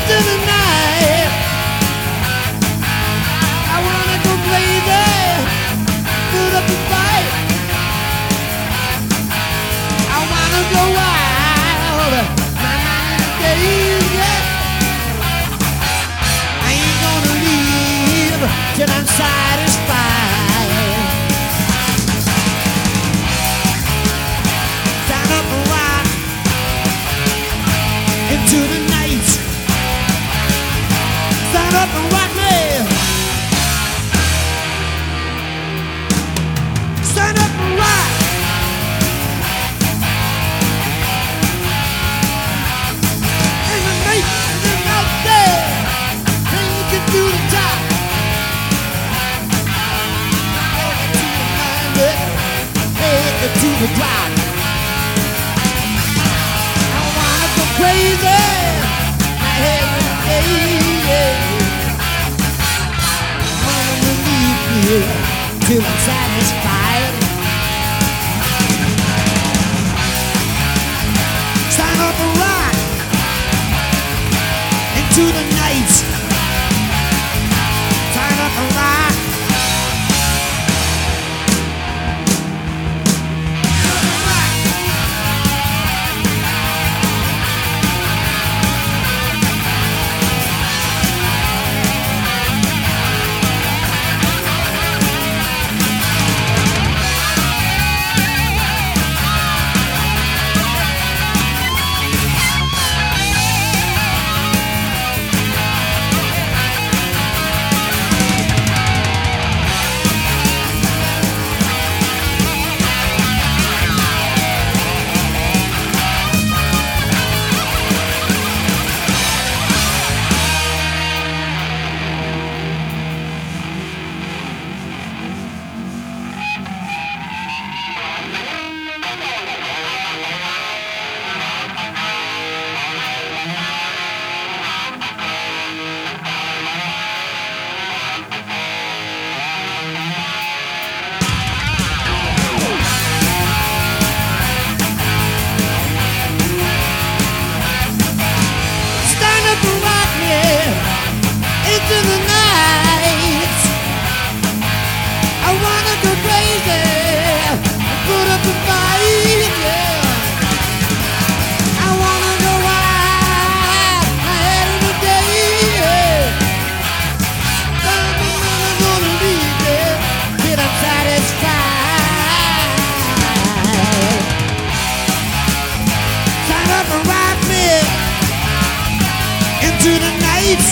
into the night. I wanna go crazy, put up a fight. I wanna go wild, my 90 days, yeah. I ain't gonna leave till I'm satisfied. Stand up and rock into the night. Stand up and rock me. Stand up and rock. In the night, and out there, and you can do the top. Take it to the drop. I wanna go crazy, my head is crazy. I wanna leave here till I'm satisfied. Stand up and rock into the night. Stand up and rock. Into the night, I wanna go crazy, put up a fight, yeah. I wanna go wild, my head in the day, yeah. I'm gonna leave it till I'm satisfied. Sign up and ride me into the night.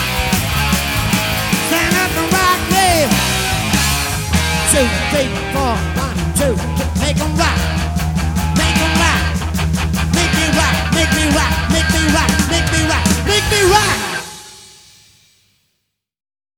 Stand up and rock me. 2, 3, 4, 1, 2, make 'em rock.